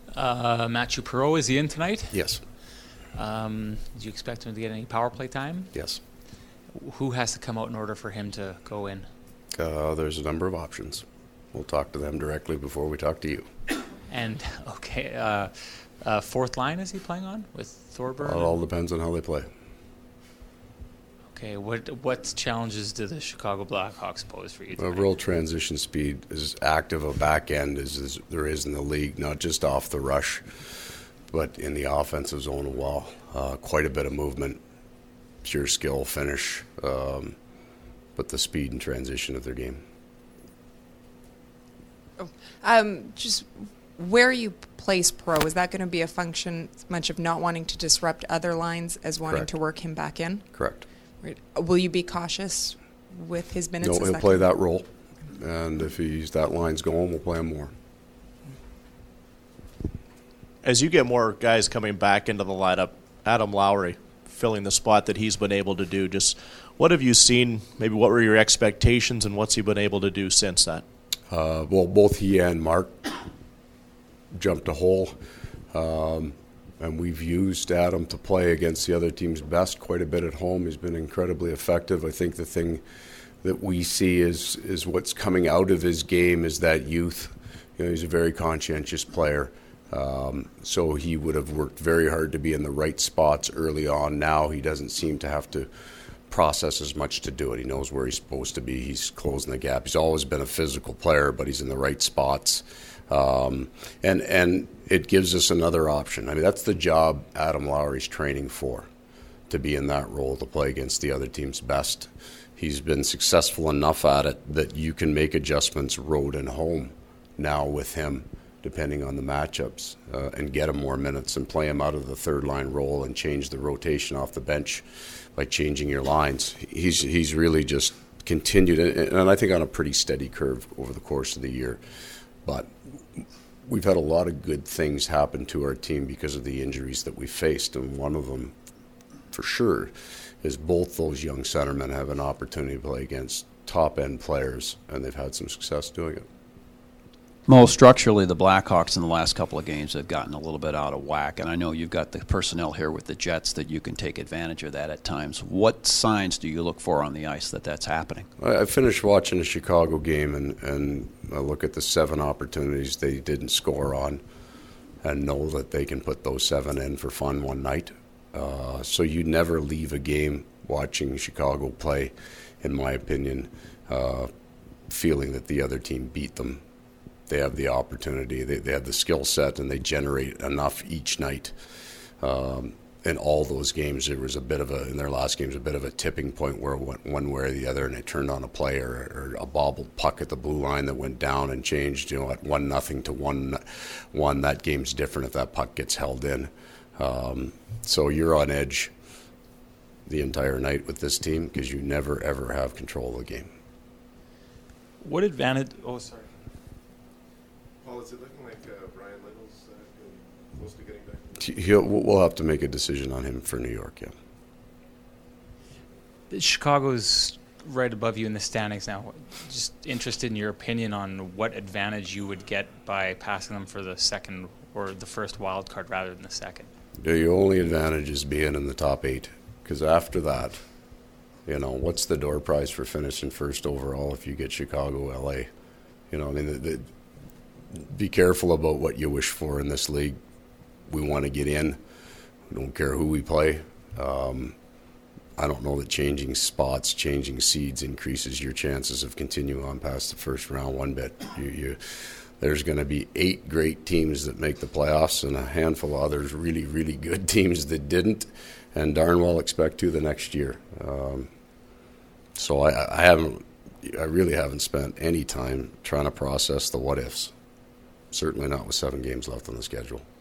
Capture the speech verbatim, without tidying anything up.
Uh, Matthew Perreault, is he in tonight? Yes. Um, do you expect him to get any power play time? Yes. Who has to come out in order for him to go in? Uh, there's a number of options. We'll talk to them directly before we talk to you. And, okay, uh, uh, fourth line is he playing on with Thorburn? It all depends on how they play. Okay, what what challenges do the Chicago Blackhawks pose for you tonight? A real transition speed is active a back end as, as there is in the league, not just off the rush, but in the offensive zone as well. Uh, quite a bit of movement, pure skill, finish, um, but the speed and transition of their game. Oh, um, just where you place Pro, is that going to be a function as much of not wanting to disrupt other lines as wanting Correct. to work him back in? Correct. Right. Will you be cautious with his minutes? No, he'll play that role, and if he's that line's going, we'll play him more. As you get more guys coming back into the lineup, Adam Lowry filling the spot that he's been able to do, just what have you seen, maybe what were your expectations, and what's he been able to do since that? Uh, well, both he and Mark jumped a hole, um, and we've used Adam to play against the other team's best quite a bit at home. He's been incredibly effective. I think the thing that we see is is what's coming out of his game is that youth. You know, he's a very conscientious player. Um, so he would have worked very hard to be in the right spots early on. Now he doesn't seem to have to process as much to do it. He knows where he's supposed to be. He's closing the gap. He's always been a physical player, but he's in the right spots. Um, and and it gives us another option. I mean, that's the job Adam Lowry's training for, to be in that role, to play against the other team's best. He's been successful enough at it that you can make adjustments road and home now with him, depending on the matchups, uh, and get him more minutes and play him out of the third line role and change the rotation off the bench by changing your lines. He's he's really just continued, and I think on a pretty steady curve over the course of the year. But we've had a lot of good things happen to our team because of the injuries that we faced, and one of them, for sure, is both those young centermen have an opportunity to play against top-end players, and they've had some success doing it. Mo, structurally, the Blackhawks in the last couple of games have gotten a little bit out of whack, and I know you've got the personnel here with the Jets that you can take advantage of that at times. What signs do you look for on the ice that that's happening? I finished watching the Chicago game, and, and I look at the seven opportunities they didn't score on and know that they can put those seven in for fun one night. Uh, so you never leave a game watching Chicago play, in my opinion, uh, feeling that the other team beat them. They have the opportunity, they, they have the skill set, and they generate enough each night. Um, in all those games, there was a bit of a, in their last games, a bit of a tipping point where it went one way or the other, and it turned on a play or, or a bobbled puck at the blue line that went down and changed, you know, at one nothing to one, one. That game's different if that puck gets held in. Um, so you're on edge the entire night with this team because you never, ever have control of the game. What advantage? Oh, sorry. Paul, is it looking like uh, Brian Little's uh, close to getting back? He'll, we'll have to make a decision on him for New York, yeah. Chicago's right above you in the standings now. Just interested in your opinion on what advantage you would get by passing them for the second or the first wild card rather than the second. The only advantage is being in the top eight, because after that, you know, what's the door prize for finishing first overall if you get Chicago, L A? You know, I mean, the, the, be careful about what you wish for in this league. We want to get in. We don't care who we play. Um, I don't know that changing spots, changing seeds increases your chances of continuing on past the first round one bit. You, you, there's going to be eight great teams that make the playoffs and a handful of others really, really good teams that didn't, and darn well expect to the next year. Um, so I, I haven't, I really haven't spent any time trying to process the what ifs. Certainly not with seven games left on the schedule.